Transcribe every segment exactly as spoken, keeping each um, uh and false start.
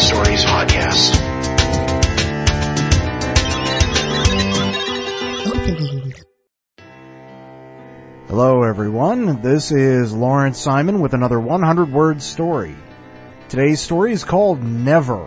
Stories podcast. Opening. Hello everyone, this is Lawrence Simon with another one hundred word story. Today's story is called Never.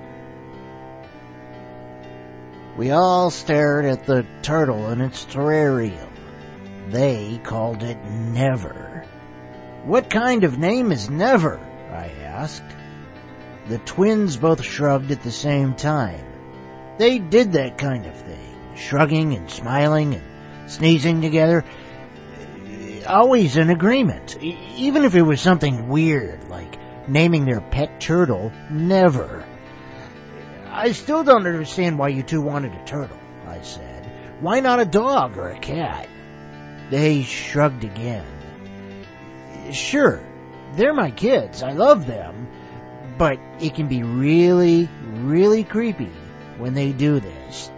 We all stared at the turtle in its terrarium. They called it Never. "What kind of name is Never?" I asked. The twins both shrugged at the same time. They did that kind of thing, shrugging and smiling and sneezing together, always in agreement, even if it was something weird, like naming their pet turtle Never. "I still don't understand why you two wanted a turtle," I said. "Why not a dog or a cat?" They shrugged again. "Sure, they're my kids. I love them. But it can be really, really creepy when they do this."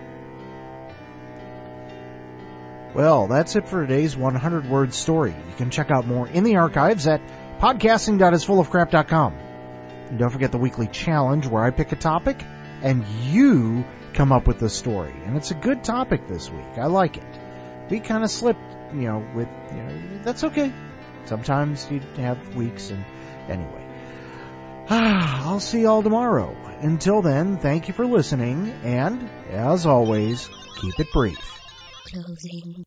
Well, that's it for today's one hundred word story. You can check out more in the archives at podcasting dot is full of crap dot com. And don't forget the weekly challenge where I pick a topic and you come up with the story. And it's a good topic this week. I like it. We kind of slipped, you know, with, you know, that's okay. Sometimes you have weeks, and anyway. I'll see y'all tomorrow. Until then, thank you for listening, and, as always, keep it brief. Closing.